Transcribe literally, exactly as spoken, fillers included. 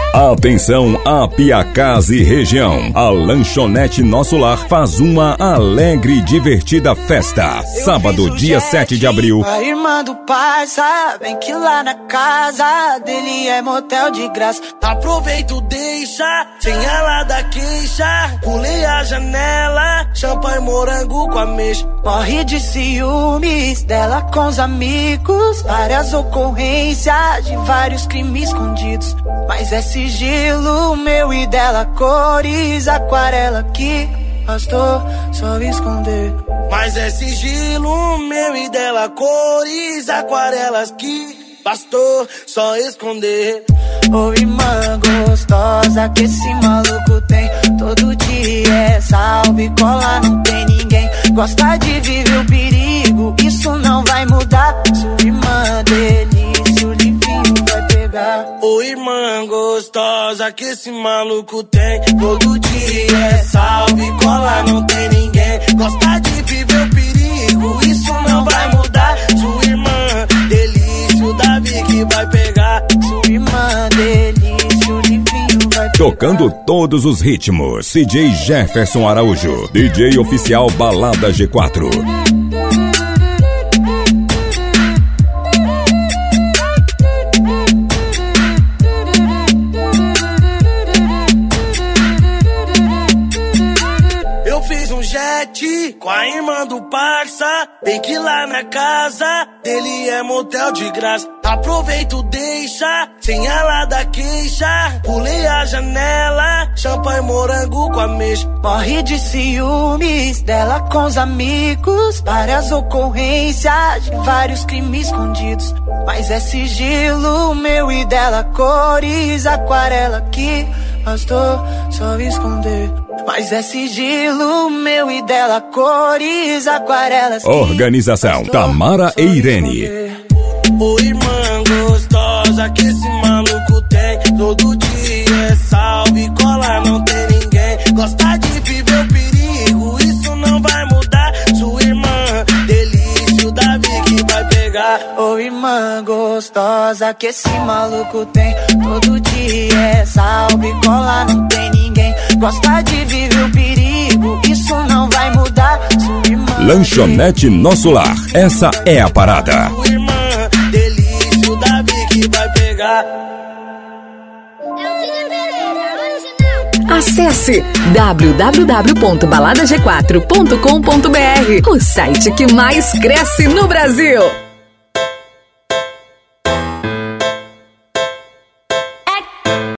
Atenção, Apiacás e região. A Lanchonete Nosso Lar faz uma alegre e divertida festa. Sábado, dia sete de abril. A irmã do parça, vem que lá na casa dele é motel de graça. Aproveito, deixa, sem ela da queixa. Pulei a janela, champanhe morango com ameixa. Morre de ciúmes dela com os amigos. Várias ocorrências de vários crimes escondidos. Mas é sigilo meu e dela, cores, aquarela que bastou só esconder. Mas é sigilo meu e dela, cores, aquarelas que bastou só esconder. Ô irmã gostosa que esse maluco tem, todo dia é salve, cola, não tem ninguém. Gosta de viver o perigo, isso não vai mudar. Sua irmã delícia, o livinho vai pegar. Ô irmã gostosa que esse maluco tem, todo dia é salve, cola, não tem ninguém. Gosta de viver o perigo, isso não vai mudar. Sua irmã delícia, o Davi que vai pegar. Sua irmã delícia, o livinho vai pegar. Tocando todos os ritmos, D J Jefferson Araújo, D J oficial Balada G quatro. Com a irmã do parça, bem que lá na casa dele é motel de graça. Aproveito, deixa, sem ela da queixa. Pulei a janela, champanhe morango com ameixa. Morre de ciúmes dela com os amigos. Várias ocorrências de vários crimes escondidos. Mas é sigilo meu e dela, cores, aquarela que bastou só esconder. Mas é sigilo meu e dela, cores, aquarelas. Organização Tamara e Irene. Ô irmã gostosa que esse maluco tem, todo dia é salve, cola, não tem ninguém. Gosta de viver o perigo, isso não vai mudar. Sua irmã delícia, o Davi que vai pegar. Ô irmã gostosa que esse maluco tem, todo dia é salve, cola, não tem ninguém. Gosta de viver o perigo, isso não vai mudar. Sua irmã Lanchonete Nosso Lar, essa é a parada. Sua irmã delícia, o Davi que vai pegar. Acesse w w w ponto balada g quatro ponto com ponto b r, o site que mais cresce no Brasil.